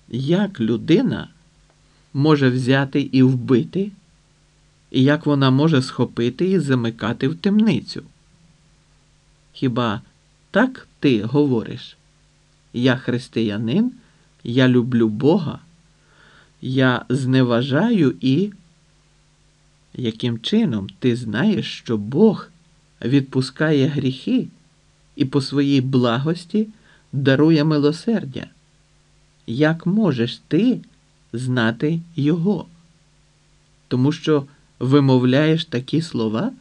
Як людина може взяти і вбити, і як вона може схопити і замикати в темницю? Хіба так ти говориш? Я християнин, я люблю Бога, я зневажаю і... Яким чином ти знаєш, що Бог відпускає гріхи і по своїй благості дарує милосердя? Як можеш ти знати Його? Тому що вимовляєш такі слова?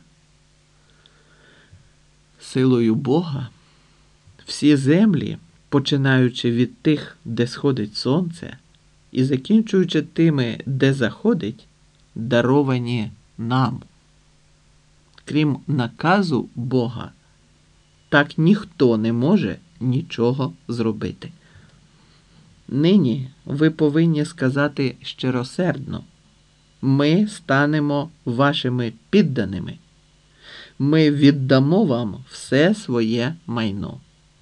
Силою Бога всі землі, починаючи від тих, де сходить сонце, і закінчуючи тими, де заходить, даровані нам. Крім наказу Бога, так ніхто не може нічого зробити. Нині ви повинні сказати щиросердно: ми станемо вашими підданими. Ми віддамо вам все своє майно.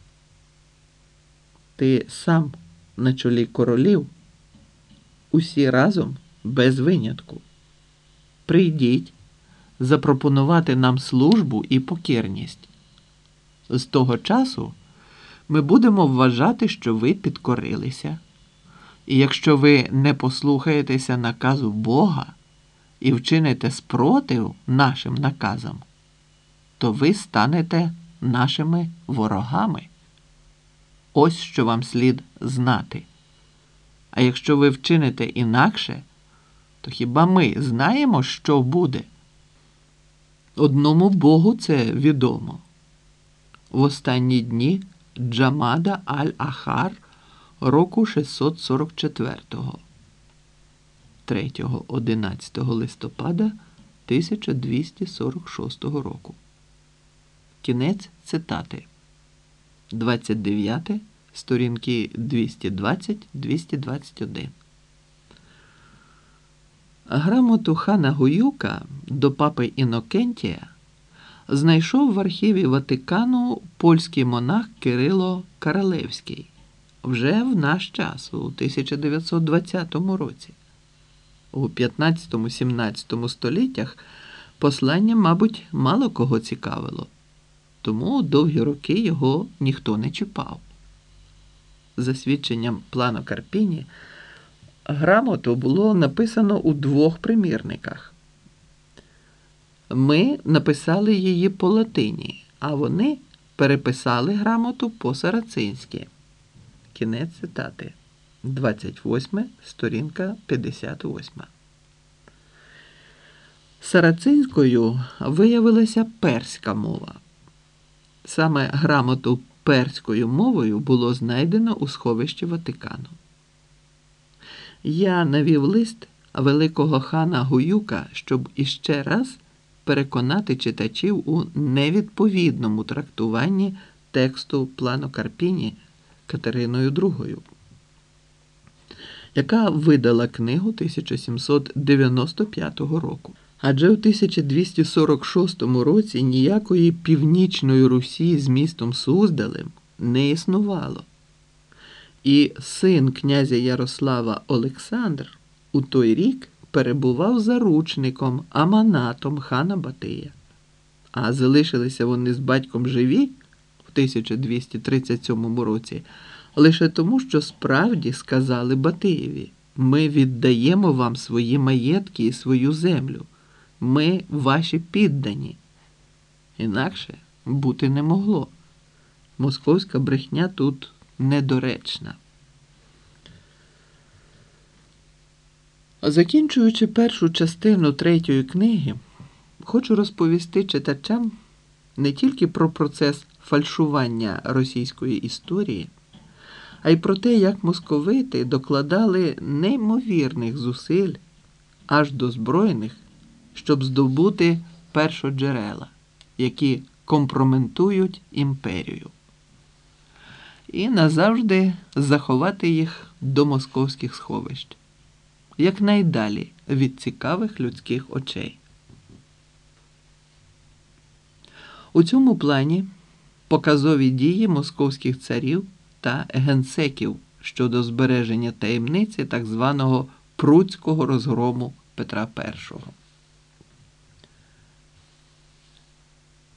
Ти сам на чолі королів, усі разом без винятку. Прийдіть запропонувати нам службу і покірність. З того часу ми будемо вважати, що ви підкорилися. І якщо ви не послухаєтеся наказу Бога і вчините спротив нашим наказам, то ви станете нашими ворогами. Ось що вам слід знати. А якщо ви вчините інакше, то хіба ми знаємо, що буде? Одному Богу це відомо. В останні дні Джамада аль-Ахар року 644-го, 3-11 листопада 1246 року. Кінець цитати. 29, сторінки 220-221. Грамоту хана Гуюка до папи Інокентія знайшов в архіві Ватикану польський монах Кирило Каралевський вже в наш час, у 1920 році. У 15-17 століттях послання, мабуть, мало кого цікавило, тому довгі роки його ніхто не чіпав. За свідченням Плано Карпіні, грамоту було написано у 2 примірниках. Ми написали її по латині, а вони переписали грамоту по-сарацинськи. Кінець цитати. 28, сторінка 58. Сарацинською виявилася перська мова. Саме грамоту перською мовою було знайдено у сховищі Ватикану. Я навів лист великого хана Гуюка, щоб іще раз переконати читачів у невідповідному трактуванні тексту Плано Карпіні Катериною II, яка видала книгу 1795 року. Адже в 1246 році ніякої північної Русі з містом Суздалем не існувало. І син князя Ярослава Олександр у той рік перебував заручником, аманатом хана Батия. А залишилися вони з батьком живі в 1237 році лише тому, що справді сказали Батиєві: ми віддаємо вам свої маєтки і свою землю. Ми ваші піддані. Інакше бути не могло. Московська брехня тут недоречна. Закінчуючи першу частину 3-ї книги, хочу розповісти читачам не тільки про процес фальшування російської історії, а й про те, як московити докладали неймовірних зусиль аж до збройних, щоб здобути першоджерела, які компрометують імперію, і назавжди заховати їх до московських сховищ, якнайдалі від цікавих людських очей. У цьому плані показові дії московських царів та генсеків щодо збереження таємниці так званого пруцького розгрому Петра І.